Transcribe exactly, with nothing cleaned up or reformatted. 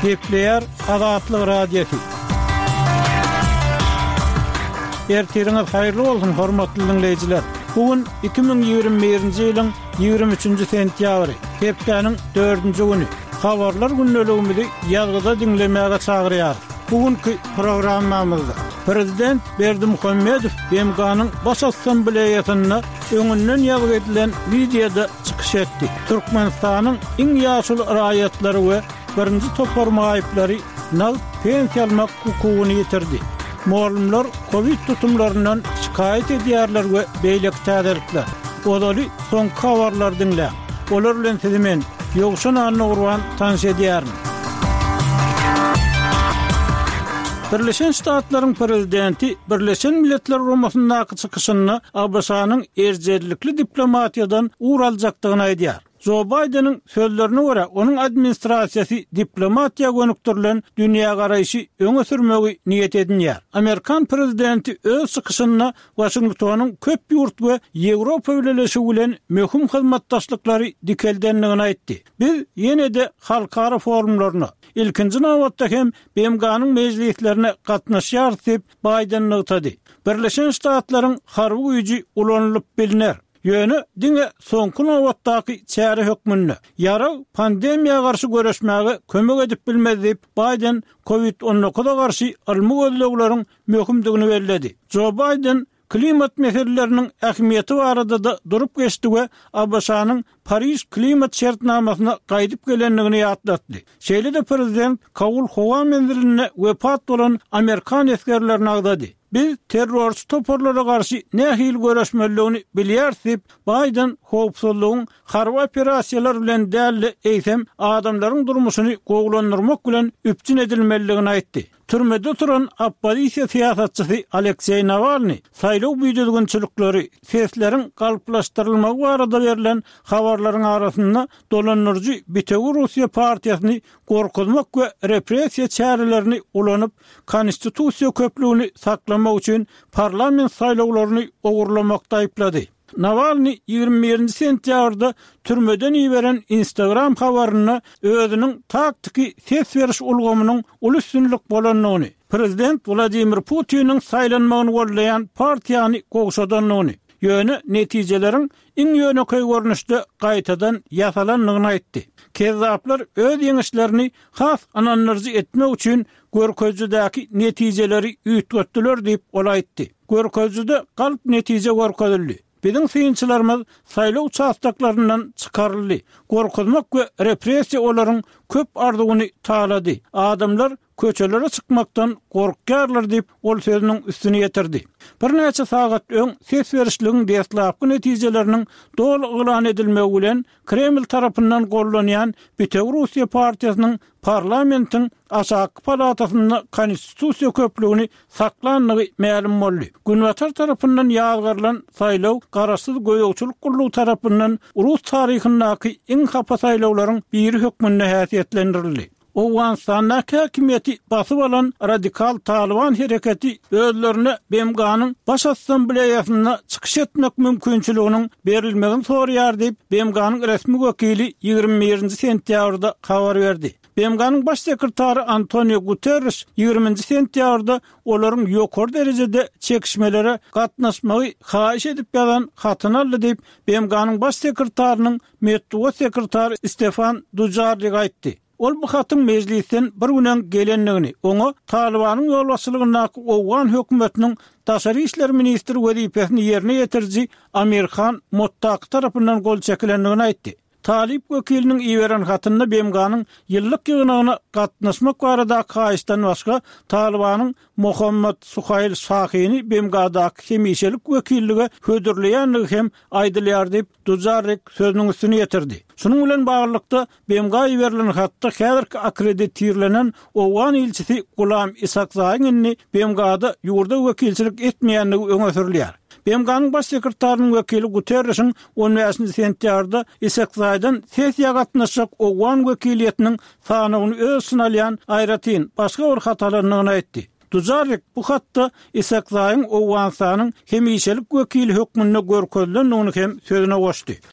Kepler Azatlyk Radiosu. Ertiriniz hayırlı olsun hormatly dinleyijiler. Bugün iki bin ýygrimi birinji ýylyň ýygrimi üçinji sentýabry, hepdeniň dördünji güni. Habarlar günneligimizi ýazgyda dinlemäge çagyrýar. Bugünkü programmamyzda Prezident Berdimuhammedow B M G'nyň baş assambleýasyna öňünden ýazyp edilen videoda çykyş etdi. Türkmenistanyň iň ýaşul raýatlary we birinji toparma aýyplary nal pensiýa almak hukugyny ýetirdi. Muallimler Covid tutumlarından şikayet edýärler we beýlek täderikler. Odaly son habarlar dinle. Olar bilen sizimen ýogşan anyny gurban tanış edýärmi? Birleşen Ştatlaryň prezidenti Birleşen Milletler Guramasynyň çykyşyny A B S-nyň erjerlikli diplomatiýadan uğur aljakdygyny aýdýar. Joe Biden'ın sözlerine göre onun administrasiyası diplomatiya gönüktürülen dünya garaýşy öňe sürmegi niyet edinýär. Amerikan prezidenti öz çykyşyna Washington'un köp ýurt we Ýewropa birleşigi bilen möhüm hyzmatdaşlyklary dikeldenligini aýtdy. Biz ýene-de halkara forumlaryna ilkinji nawatda hem B M G'nyň mejlislerine gatnaşýar diýip Biden ýetdi. Birleşen Ştatlaryň harby güýji ulanylyp biliner. Ýöne diňe soňky nawatdaky çäre hökmünde ýara pandemiýa garşy göreşmäge kömek edip bilmez diýip Biden Covid on dokuz'a garşy almy gözleglerini möhümdigini bellädi. Joe Biden klimat meseleläriniň ähmiýeti barada da durup geçdi we A B S-nyň Paris klimat şertnamasyna gaýdyp gelenligini ýatlatdy. Şeýle de prezident Kabul howa menziline wepat bolan Amerikan eskerlerini agdady. Biz terrorist toparlara garşy nähil göreşmeligini bilýär diýip Biden howpsuzlygyň harby operasiýalar bilen däli eýsem adamlaryň durmuşyny gowlandyrmak bilen üpçün edilmeligini aýtdy. Türmede turan oppozisiýa siýasatçysy Aleksey Navalny saýlaw büýdürgünçilikleri sesleriň galplaşdyrylmagy barada berilen habarlaryň arasynda dolanyrjy Bitegi Russiýa partiýasyny gorkutmak we repressiýa çärelerini ulanyp konstitusiýa köpligini saklamak üçin parlament saýlawlaryny ogurlamakda aýplady. Navalny ýygrimi birinji sentýabrda türmeden ýiberen Instagram habaryna özüniň taktiki ses beriş ulgamynyň ulüsünlik bolanyny, prezident Vladimir Putin'in saýlanmagyny gollayan partiýany gowşadanlygyny, ýöne netijelerin iň ýönekay görnüşde gaýtadan ýasalanlygyny aýtdy. Kezzaplar öz ýeňişlerini has analiz etmek üçin görkezjidäki netijeleri üýtgetdiler diýip ol aýtdy. Görkezjide galp netije görkezildi. Bizim sıyınçılarımız saýlaw çaýstaklaryndan çykaryldy. Gorkutmak we repressiýa olaryň köp ardygyny taýlady. Adamlar köçelere çykmakdan gorkýarlar diýip ol sözüniň üstüne ýetirdi. Bir näçe sagat öň ses berişligiň deslapky netijeleriniň dol elan edilmegi bilen Kreml tarapyndan gollanýan Bitegi Russiýa partiýasynyň parlamentiň aşaky palatasyna konstitusiýa köpligini saklanlygy ma'lum boldy. Günwatar tarapyndan ýazgyrylan saýlaw garaşsyz goýagçylyk gurulugy tarapyndan Rus taryhyndaky iň hapa saýlawlaryň biri hökmünde häsiýetlendirildi. Owganistan häkimiýeti basyp alan radikal Taliban hereketi özlerine B M G'nyň baş assambleýasyna çykyş etmek mümkinçiliginiň berilmegini sorýar diýip B M G'nyň resmi wekili ýygrimi birinji sentýabrda habar berdi. B M G'nyň baş sekretary Antonio Guterres ýygrimiňji sentýabrda olaryň ýokary derejede çekişmelere gatnaşmagy haýyş edip ýazan hatyny aldy diýip B M G'nyň baş sekretarynyň medeniýet sekretary Stefan Dujarric aýtdy. Ol bu hatyň mejlisten bir günden gelenligini, oňa Talibanyň ýolbaşçylygynaky Owgan hökümetiniň Daşary işler ministri wezipesini ýerine ýetirji Amir Khan Mottaq tarapyndan gol çekilenligini aýtdy. Talib wekiliniň iýeren hatynda B M G'nyň ýyllyk ýygynagyna gatnaşmak barada kaýysdan başga Talibanyň Mohammed Suhayl Şahyny B M G'daky hemişelik wekillige hödürleýänligi hem aýdylýar diýip Dujarric sözüniň üstüne ýetirdi. Şunun bilen baglanykda B M G'a berilen hatda häzirki akkreditiýlenen Owgan ilçisi Gulam Isakzaýny B M G'da ýurda wekilçilik etmeýänligi öňe sürilýär. B M G'nyň baş sekretarynyň wekili Guterres'in on beşinji sentýarda Isakzaýdan sesiýa gatnaşyp Owgan wekiliýetiniň sanagyny öz synalýan Aýratyn başga bir hatalarlygyny aýtdy. Dujarric bu hatda Isakzaýyň Owganistanyň hemişelik wekili hökmünde görkezlendigini hem sözüne goşdy.